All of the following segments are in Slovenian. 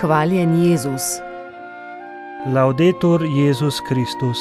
Hvaljen Jezus. Laudetur Jezus Kristus.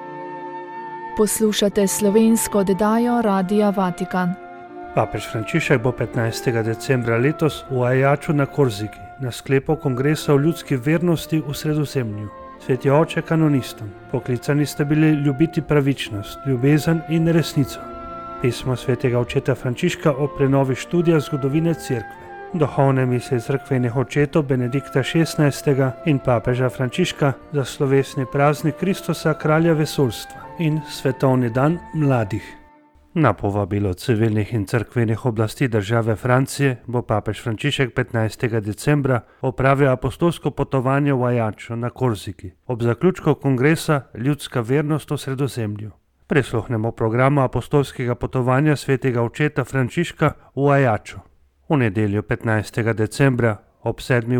Poslušate slovensko oddajo Radia Vatikan. Papež Frančišek bo 15. decembra letos v Ajaču na Korziki na sklepu kongresa o ljudski vernosti v Sredozemlju. Sveti oče kanonistom, poklicani sta bili ljubiti pravičnost, ljubezen in resnico. Pismo svetega očeta Frančiška o prenovi študija zgodovine Cerkve. Duhovne misli cerkvenih očetov Benedikta XVI. In papeža Frančiška za slovesni praznik Kristusa, kralja vesoljstva in svetovni dan mladih. Na povabilo civilnih in cerkvenih oblasti države Francije bo papež Frančišek 15. decembra opravil apostolsko potovanje v Ajačo na Korziki ob zaključku kongresa Ljudska vernost v Sredozemlju. Prisluhnemo programu apostolskega potovanja svetega očeta Frančiška v Ajačo. V nedeljo 15. decembra ob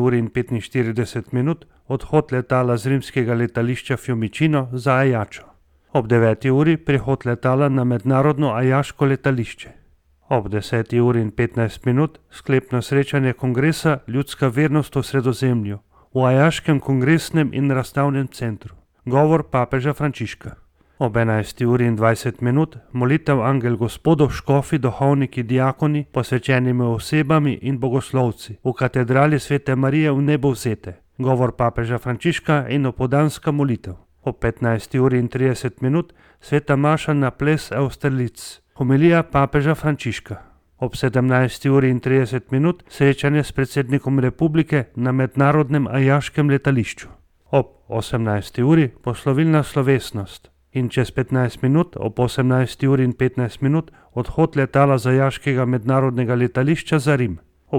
7:45 odhod letala z rimskega letališča Fiumicino za Ajačo. Ob 9. uri prihod letala na mednarodno ajaško letališče. Ob 10:15 sklepno srečanje kongresa Ljudska vernost v Sredozemlju v Ajaškem kongresnem in razstavnem centru. Govor papeža Frančiška. Ob 11:20 molitev Angel Gospodov, škofi, duhovniki, diakoni, posvečenimi osebami in bogoslovci v katedrali Svete Marije v Nebovzete. Govor papeža Frančiška in opoldanska molitev. Ob 15:30 sveta maša na ples Austerlitz. Homilija papeža Frančiška. Ob 17:30 srečanje s predsednikom republike na mednarodnem ajaškem letališču. Ob 18. uri poslovilna slovesnost. In čez 15 minut, ob 18:15 odhod letala z ajaškega mednarodnega letališča za Rim. Ob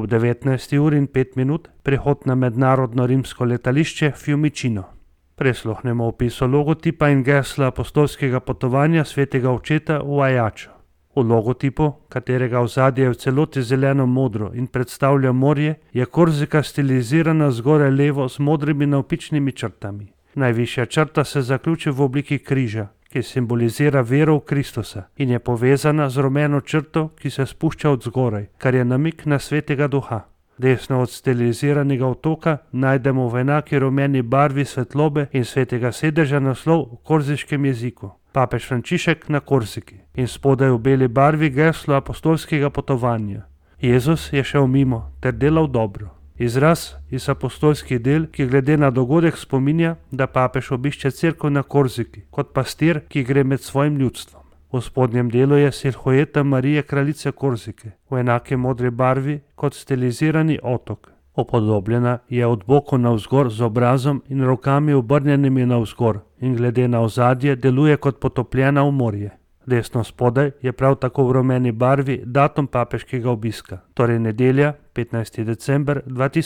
19:05 prihod na mednarodno rimsko letališče Fiumicino. Prisluhnemo opisu logotipa in gesla apostolskega potovanja svetega očeta v Ajačo. V logotipu, katerega ozadje je v celoti zeleno-modro in predstavlja morje, je Korzika stilizirana zgoraj levo z modrimi navpičnimi črtami. Najvišja črta se zaključi v obliki križa, ki simbolizira vero v Kristusa in je povezana z rumeno črto, ki se spušča od zgoraj, kar je namik na svetega duha. Desno od stiliziranega otoka najdemo v enaki rumeni barvi svetlobe in svetega sedeža naslov v korziškem jeziku. Papež Frančišek na Korziki in spodaj v beli barvi geslo apostolskega potovanja. Jezus je šel mimo ter delal dobro. Izraz iz apostolskih del, ki glede na dogodek spominja, da papež obišče cerkev na Korziki, kot pastir, ki gre med svojim ljudstvom. V spodnjem delu je silhueta Marije kraljice Korzike, v enaki modri barvi kot stilizirani otok. Upodobljena je od boku navzgor z obrazom in rokami obrnjenimi navzgor in glede na ozadje deluje kot potopljena v morje. Desno spodaj je prav tako v rumeni barvi datum papeškega obiska, torej nedelja, 15. december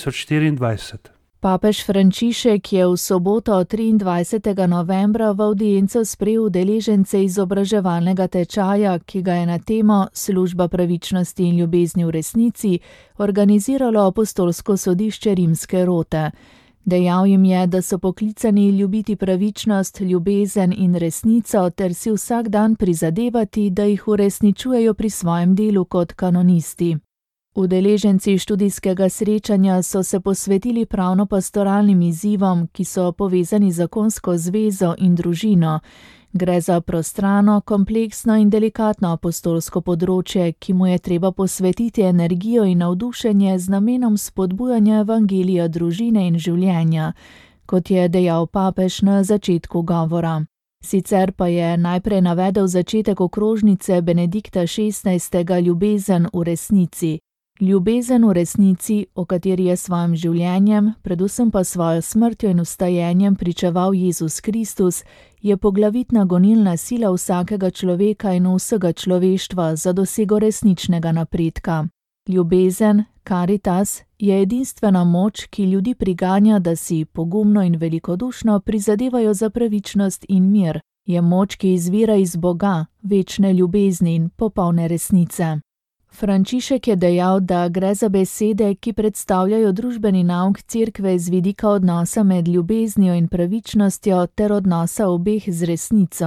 2024. Papež Frančišek je v soboto 23. novembra v avdienco sprejel udeležence izobraževalnega tečaja, ki ga je na temo Služba pravičnosti in ljubezni v resnici organiziralo apostolsko sodišče Rimske rote. Dejal jim je, da so poklicani ljubiti pravičnost, ljubezen in resnico ter si vsak dan prizadevati, da jih uresničujejo pri svojem delu kot kanonisti. Udeleženci študijskega srečanja so se posvetili pravno-pastoralnim izzivom, ki so povezani z zakonsko zvezo in družino. Gre za prostrano, kompleksno in delikatno apostolsko področje, ki mu je treba posvetiti energijo in navdušenje z namenom spodbujanja evangelija družine in življenja, kot je dejal papež na začetku govora. Sicer pa je najprej navedel začetek okrožnice Benedikta XVI. Ljubezen v resnici. Ljubezen v resnici, o kateri je svojim življenjem, predvsem pa svojo smrtjo in vstajenjem pričeval Jezus Kristus, je poglavitna gonilna sila vsakega človeka in vsega človeštva za dosego resničnega napredka. Ljubezen, caritas, je edinstvena moč, ki ljudi priganja, da si pogumno in velikodušno prizadevajo za pravičnost in mir. Je moč, ki izvira iz Boga, večne ljubezni in popolne resnice. Frančišek je dejal, da gre za besede, ki predstavljajo družbeni nauk cerkve z vidika odnosa med ljubeznijo in pravičnostjo ter odnosa obeh z resnico.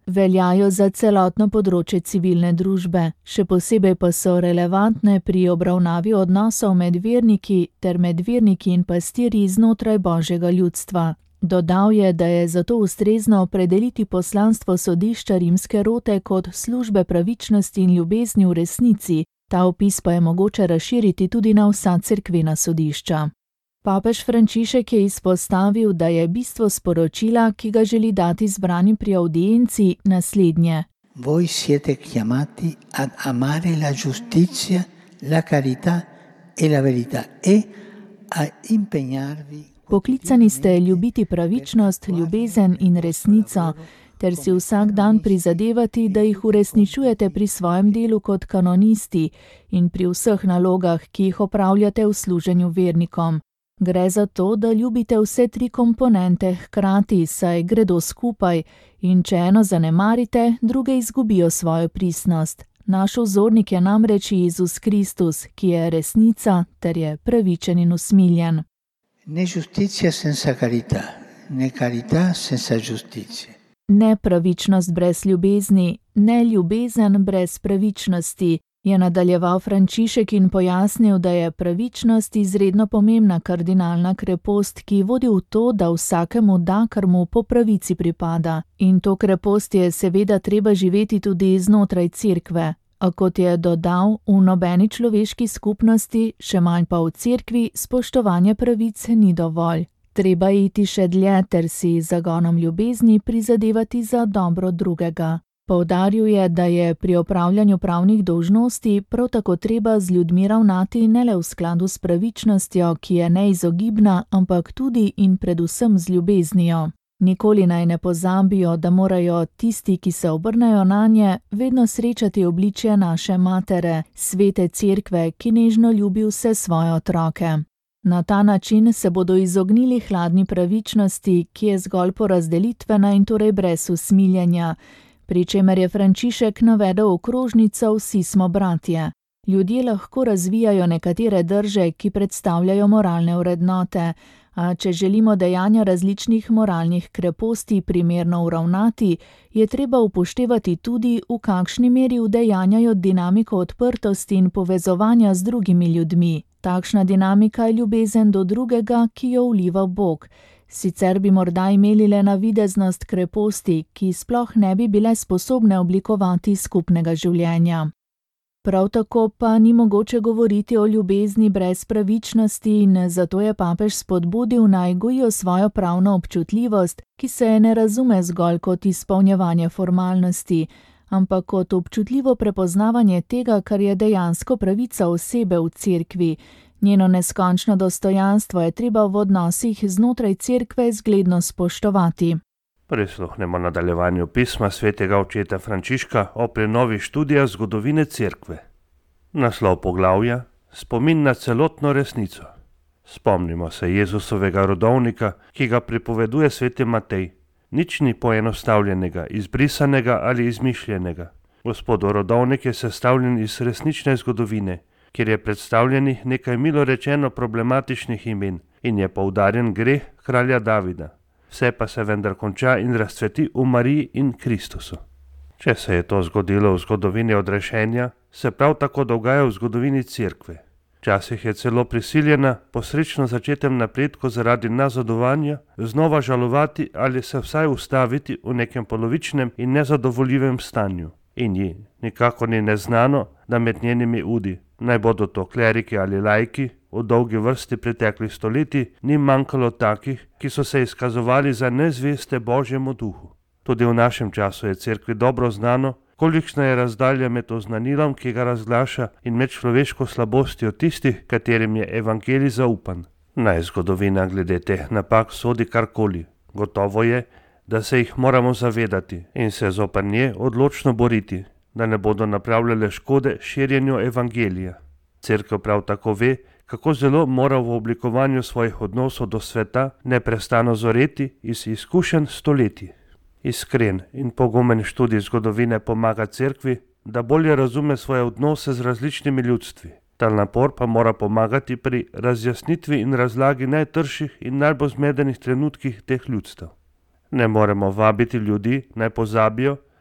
Veljajo za celotno področje civilne družbe, še posebej pa so relevantne pri obravnavi odnosov med verniki ter med verniki in pastirji znotraj Božjega ljudstva. Dodal je, da je zato ustrezno opredeliti poslanstvo sodišča rimske rote kot službe pravičnosti in ljubezni v resnici, ta opis pa je mogoče razširiti tudi na vsa cerkvena sodišča. Papež Frančišek je izpostavil, da je bistvo sporočila, ki ga želi dati zbranim pri audienci, naslednje. Voi siete chiamati ad amare la giustizia, la carità e la verità e a impegnarvi. Poklicani ste ljubiti pravičnost, ljubezen in resnico, ter si vsak dan prizadevati, da jih uresničujete pri svojem delu kot kanonisti in pri vseh nalogah, ki jih opravljate v služenju vernikom. Gre za to, da ljubite vse tri komponente hkrati, saj gredo skupaj, in če eno zanemarite, druge izgubijo svojo pristnost. Naš vzornik je namreč Jezus Kristus, ki je resnica ter je pravičen in usmiljen. Ne giustizia senza carità, ne carità senza giustizia. Ne pravičnost brez ljubezni, ne ljubezen brez pravičnosti, je nadaljeval Frančišek in pojasnil, da je pravičnost izredno pomembna kardinalna krepost, ki vodi v to, da vsakemu da, kar mu po pravici pripada. In to krepost je seveda treba živeti tudi znotraj cerkve. A kot je dodal, v nobeni človeški skupnosti, še manj pa v cerkvi, spoštovanje pravic ni dovolj. Treba iti še dlje ter si zagonom ljubezni prizadevati za dobro drugega. Poudaril je, da je pri opravljanju pravnih dolžnosti prav tako treba z ljudmi ravnati ne le v skladu s pravičnostjo, ki je neizogibna, ampak tudi in predvsem z ljubeznijo. Nikoli naj ne pozabijo, da morajo tisti, ki se obrnejo nanje, vedno srečati obličje naše matere, svete cerkve, ki nežno ljubi vse svoje otroke. Na ta način se bodo izognili hladni pravičnosti, ki je zgolj porazdelitvena in torej brez usmiljenja, pri čemer je Frančišek navedel okrožnico Vsi smo bratje. Ljudje lahko razvijajo nekatere drže, ki predstavljajo moralne vrednote, a če želimo dejanja različnih moralnih kreposti primerno uravnati, je treba upoštevati tudi, v kakšni meri udejanjajo dinamiko odprtosti in povezovanja z drugimi ljudmi. Takšna dinamika je ljubezen do drugega, ki jo vliva Bog. Sicer bi morda imeli le navideznost kreposti, ki sploh ne bi bile sposobne oblikovati skupnega življenja. Prav tako pa ni mogoče govoriti o ljubezni brez pravičnosti in zato je papež spodbudil, naj gojijo svojo pravno občutljivost, ki se ne razume zgolj kot izpolnjevanje formalnosti, ampak kot občutljivo prepoznavanje tega, kar je dejansko pravica osebe v cerkvi. Njeno neskončno dostojanstvo je treba v odnosih znotraj cerkve zgledno spoštovati. Prisluhnemo nadaljevanju pisma svetega očeta Frančiška o prenovi študija zgodovine cerkve. Naslov poglavja: Spomin na celotno resnico. Spomnimo se Jezusovega rodovnika, ki ga pripoveduje sveti Matej. Nič ni poenostavljenega, izbrisanega ali izmišljenega. Gospodov rodovnik je sestavljen iz resnične zgodovine, kjer je predstavljenih nekaj milo rečeno problematičnih imen in je poudarjen greh kralja Davida. Vse pa se vendar konča in razcveti v Mariji in Kristusu. Če se je to zgodilo v zgodovini odrešenja, se prav tako dogaja v zgodovini cerkve. Včasih je celo prisiljena po srečno začetem napredku zaradi nazadovanja znova žalovati ali se vsaj ustaviti v nekem polovičnem in nezadovoljivem stanju. In ji nikakor ni neznano, da med njenimi udi, naj bodo to kleriki ali laiki, v dolgi vrsti preteklih stoletij ni manjkalo takih, ki so se izkazovali za nezveste Božjemu duhu. Tudi v našem času je cerkvi dobro znano, kolikšna je razdalja med oznanilom, ki ga razglaša, in med človeško slabostjo tistih, katerim je evangelij zaupan. Naj zgodovina glede teh napak sodi karkoli. Gotovo je, da se jih moramo zavedati in se zoper nje odločno boriti, da ne bodo napravljale škode širjenju evangelija. Cerkev prav tako ve, kako zelo mora v oblikovanju svojih odnosov do sveta neprestano zoreti iz izkušenj stoletij. Iskren in pogumen študij zgodovine pomaga cerkvi, da bolje razume svoje odnose z različnimi ljudstvi. Ta napor pa mora pomagati pri razjasnitvi in razlagi najtrših in najbolj zmedenih trenutkih teh ljudstev. Ne moremo vabiti ljudi, naj pozabijo,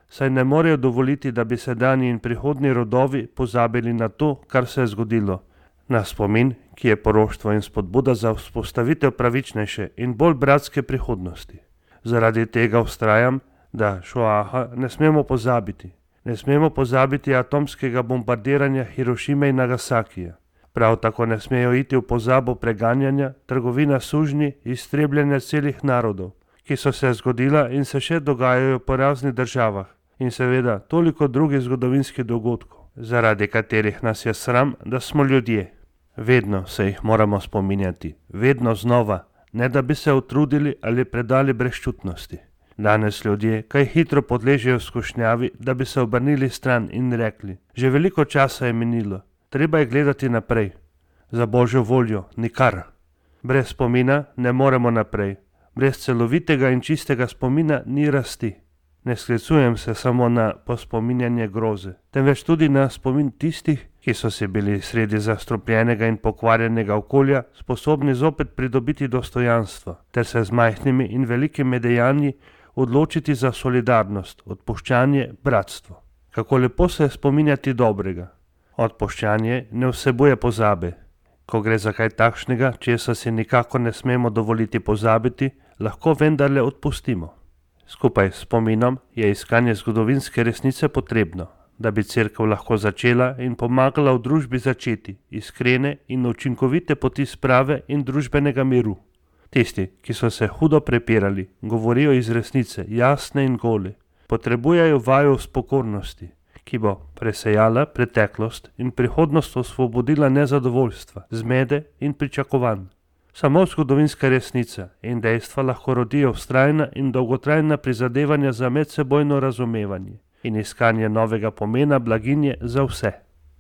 saj ne morejo dovoliti, da bi sedanji in prihodnji rodovi pozabili na to, kar se je zgodilo. Na spomin, ki je poroštvo in spodbuda za vzpostavitev pravičnejše in bolj bratske prihodnosti. Zaradi tega vztrajam, da Šoaha ne smemo pozabiti. Ne smemo pozabiti atomskega bombardiranja Hirošime in Nagasakija. Prav tako ne smejo iti v pozabo preganjanja, trgovina sužnji, iztrebljanja celih narodov, ki so se zgodila in se še dogajajo po raznih državah, in seveda toliko drugih zgodovinskih dogodkov, zaradi katerih nas je sram, da smo ljudje. Vedno se jih moramo spominjati, vedno znova, ne da bi se utrudili ali predali brezčutnosti. Danes ljudje kaj hitro podležejo skušnjavi, da bi se obrnili stran in rekli: že veliko časa je minilo, treba je gledati naprej. Za Božjo voljo nikar. Brez spomina ne moremo naprej. Brez celovitega in čistega spomina ni rasti. Ne sklicujem se samo na pospominjanje groze, temveč tudi na spomin tistih, ki so si bili sredi zastrupljenega in pokvarjenega okolja sposobni zopet pridobiti dostojanstvo, ter se z majhnimi in velikimi dejanji odločiti za solidarnost, odpuščanje, bratstvo. Kako lepo se je spominjati dobrega. Odpuščanje ne vsebuje pozabe. Ko gre za kaj takšnega, česa si nikako ne smemo dovoliti pozabiti, lahko vendarle odpustimo. Skupaj s spominom je iskanje zgodovinske resnice potrebno, da bi cerkev lahko začela in pomagala v družbi začeti iskrene in učinkovite poti sprave in družbenega miru. Tisti, ki so se hudo prepirali, govorijo iz resnice, jasne in gole, potrebujejo vajo spokornosti, ki bo presejala preteklost in prihodnost osvobodila nezadovoljstva, zmede in pričakovanj. Samo zgodovinska resnica in dejstva lahko rodijo vztrajna in dolgotrajna prizadevanja za medsebojno razumevanje in iskanje novega pomena blaginje za vse.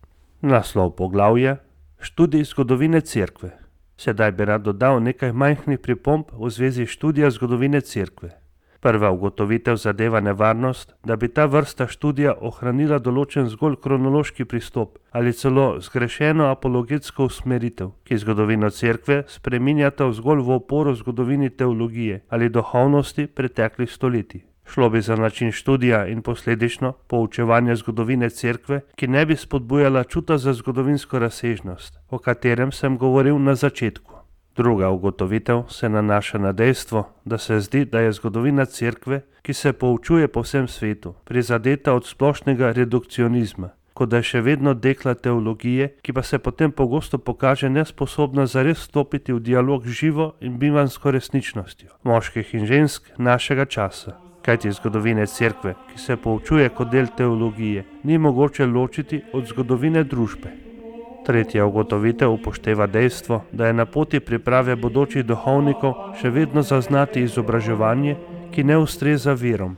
Naslov poglavja: Študij zgodovine cerkve. Sedaj bi rad dodal nekaj majhnih pripomb v zvezi študija zgodovine cerkve. Prva ugotovitev zadeva nevarnost, da bi ta vrsta študija ohranila določen zgolj kronološki pristop ali celo zgrešeno apologetsko usmeritev, ki zgodovino cerkve spreminjata zgolj v oporo zgodovini teologije ali duhovnosti preteklih stoletij. Šlo bi za način študija in posledično poučevanja zgodovine cerkve, ki ne bi spodbujala čuta za zgodovinsko razsežnost, o katerem sem govoril na začetku. Druga ugotovitev se nanaša na dejstvo, da se zdi, da je zgodovina cerkve, ki se poučuje po vsem svetu, prizadeta od splošnega redukcionizma, kot da je še vedno dekla teologije, ki pa se potem pogosto pokaže nesposobna zares stopiti v dialog z živo in bivansko resničnostjo moških in žensk našega časa. Kajti zgodovine cerkve, ki se poučuje kot del teologije, ni mogoče ločiti od zgodovine družbe. Tretja ugotovitev upošteva dejstvo, da je na poti priprave bodočih duhovnikov še vedno zaznati izobraževanje, ki ne ustreza verom.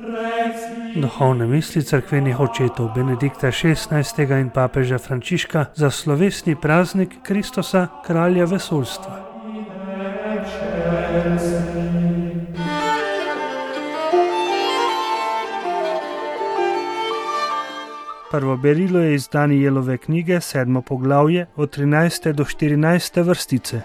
Duhovne misli cerkvenih očetov Benedikta XVI. In papeža Frančiška za slovesni praznik Kristusa, kralja vesoljstva. Prvo berilo je iz Danijelove knjige, 7. poglavje, od 13. do 14. vrstice.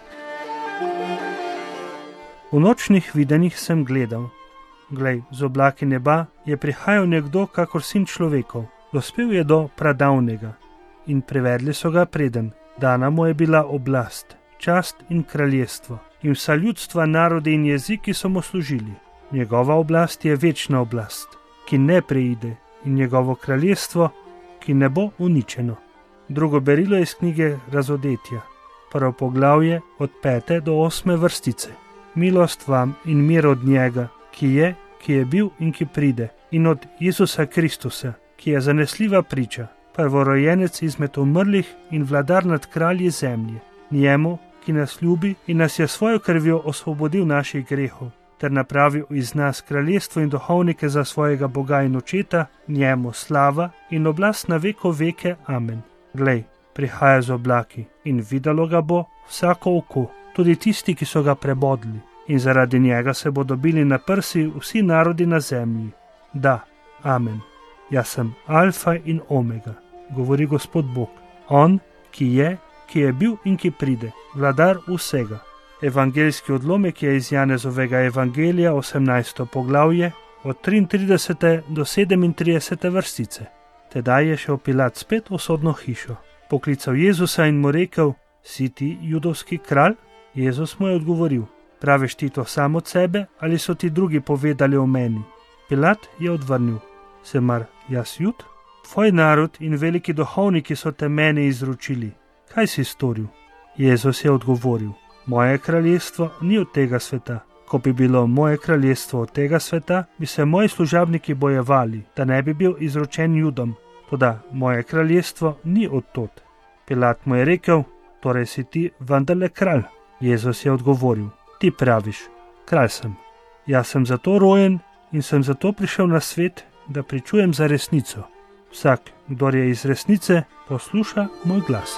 V nočnih videnjih sem gledal. Glej, z oblaki neba je prihajal nekdo kakor sin človekov. Dospel je do pradavnega in privedli so ga preden. Dana mu je bila oblast, čast in kraljestvo in vsa ljudstva, narodi in jeziki so mu služili. Njegova oblast je večna oblast, ki ne preide, in njegovo kraljestvo, ki ne bo uničeno. Drugo berilo iz knjige Razodetja, prvo poglavje od 5. do 8. vrstice. Milost vam in mir od njega, ki je bil in ki pride, in od Jezusa Kristusa, ki je zanesljiva priča, prvorojenec izmed umrlih in vladar nad kralji zemlje. Njemu, ki nas ljubi in nas je svojo krvjo osvobodil naših grehov, ter napravil iz nas kraljestvo in duhovnike za svojega Boga in očeta, njemu slava in oblast na veko veke. Amen. Glej, prihaja z oblaki in videlo ga bo vsako oko, tudi tisti, ki so ga prebodli, in zaradi njega se bodo bili na prsi vsi narodi na zemlji. Da, amen. Jaz sem alfa in omega, govori Gospod Bog, on, ki je bil in ki pride, vladar vsega. Evangeljski odlomek je iz Janezovega evangelija, 18. poglavje, od 33. do 37. vrstice. Tedaj je šel Pilat spet v sodno hišo. Poklical Jezusa in mu rekel: Si ti judovski kralj? Jezus mu je odgovoril: Praviš ti to sam od sebe ali so ti drugi povedali o meni? Pilat je odvrnil: Se mar jaz Jud? Tvoj narod in veliki duhovniki so te meni izročili. Kaj si storil? Jezus je odgovoril: Moje kraljestvo ni od tega sveta. Ko bi bilo moje kraljestvo od tega sveta, bi se moji služabniki bojevali, da ne bi bil izročen Judom. Toda moje kraljestvo ni od tod. Pilat mu je rekel: Torej si ti vendarle kralj? Jezus je odgovoril: Ti praviš, kralj sem. Jaz sem zato rojen in sem zato prišel na svet, da pričujem za resnico. Vsak, kdor je iz resnice, posluša moj glas.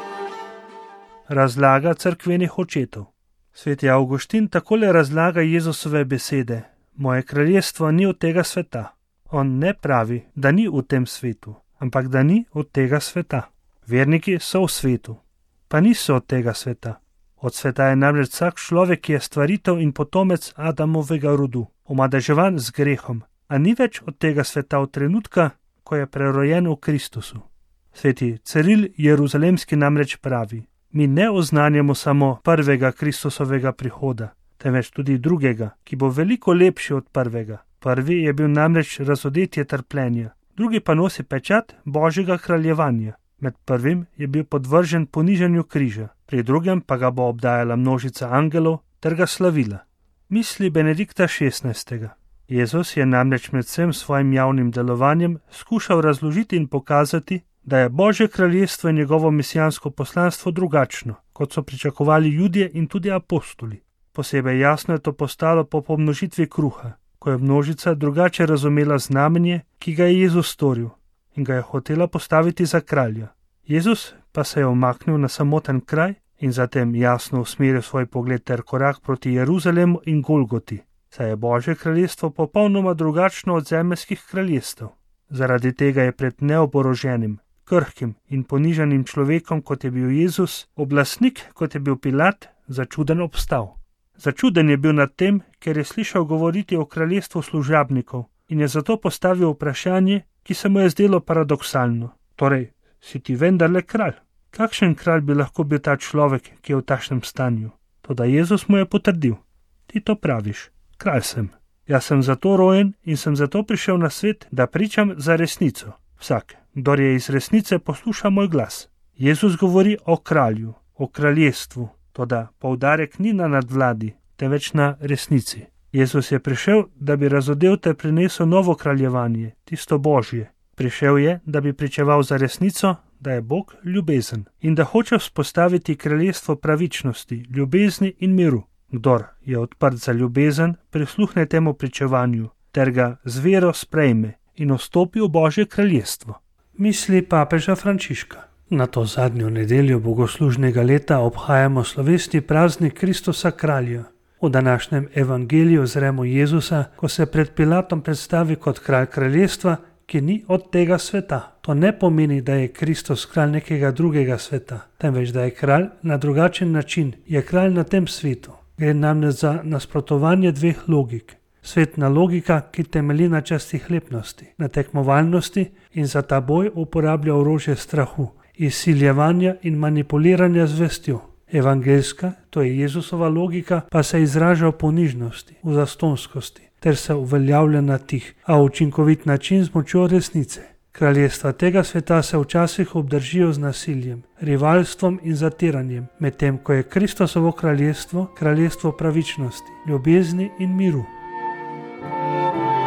Razlaga cerkvenih očetov. Sveti Avguštin takole razlaga Jezusove besede: Moje kraljestvo ni od tega sveta. On ne pravi, da ni v tem svetu, ampak da ni od tega sveta. Verniki so v svetu, pa niso od tega sveta. Od sveta je namreč vsak človek, ki je stvaritev in potomec Adamovega rodu, omadeževan z grehom, a ni več od tega sveta od trenutka, ko je prerojen v Kristusu. Sveti Ciril Jeruzalemski namreč pravi: Mi ne oznanjamo samo prvega Kristusovega prihoda, temveč tudi drugega, ki bo veliko lepši od prvega. Prvi je bil namreč razodetje trpljenja, drugi pa nosi pečat Božjega kraljevanja. Med prvim je bil podvržen ponižanju križa, pri drugem pa ga bo obdajala množica angelov ter ga slavila. Misli Benedikta XVI. Jezus je namreč med vsem svojim javnim delovanjem skušal razložiti in pokazati, da je Božje kraljestvo in njegovo mesijansko poslanstvo drugačno, kot so pričakovali Judje in tudi apostoli. Posebej jasno je to postalo po pomnožitvi kruha, ko je množica drugače razumela znamenje, ki ga je Jezus storil, in ga je hotela postaviti za kralja. Jezus pa se je umaknil na samoten kraj in zatem jasno usmeril svoj pogled ter korak proti Jeruzalemu in Golgoti, saj je Božje kraljestvo popolnoma drugačno od zemeljskih kraljestev. Zaradi tega je pred neoboroženim, krhkim in ponižanim človekom, kot je bil Jezus, oblastnik, kot je bil Pilat, začuden obstal. Začuden je bil nad tem, ker je slišal govoriti o kraljestvu služabnikov in je zato postavil vprašanje, ki se mu je zdelo paradoksalno. Torej, si ti vendarle kralj? Kakšen kralj bi lahko bil ta človek, ki je v takšnem stanju? Toda Jezus mu je potrdil: Ti to praviš, kralj sem. Jaz sem zato rojen in sem zato prišel na svet, da pričam za resnico. Vsak, kdor je iz resnice, posluša moj glas. Jezus govori o kralju, o kraljestvu, toda poudarek ni na nadvladi, temveč na resnici. Jezus je prišel, da bi razodel ter prinesel novo kraljevanje, tisto Božje. Prišel je, da bi pričeval za resnico, da je Bog ljubezen in da hoče vzpostaviti kraljestvo pravičnosti, ljubezni in miru. Kdor je odprt za ljubezen, prisluhne temu pričevanju ter ga z vero sprejme in vstopi v Božje kraljestvo. Misli papeža Frančiška. Na to zadnjo nedeljo bogoslužnega leta obhajamo slovesni praznik Kristusa kralja. V današnjem evangeliju zremo Jezusa, ko se pred Pilatom predstavi kot kralj kraljestva, ki ni od tega sveta. To ne pomeni, da je Kristus kralj nekega drugega sveta, temveč da je kralj na drugačen način, je kralj na tem svetu. Gre namreč za nasprotovanje dveh logik. Svetna logika, ki temelji na častihlepnosti, na tekmovalnosti in za ta boj uporablja orožje strahu, izsiljevanja in manipuliranja z vestjo. Evangeljska, to je Jezusova logika, pa se izraža v ponižnosti, v zastonskosti, ter se uveljavlja na tih, a učinkovit način z močjo resnice. Kraljestva tega sveta se včasih obdržijo z nasiljem, rivalstvom in zatiranjem, medtem ko je Kristusovo kraljestvo, kraljestvo pravičnosti, ljubezni in miru.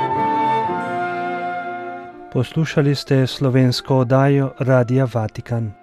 Poslušali ste slovensko oddajo Radia Vatikan.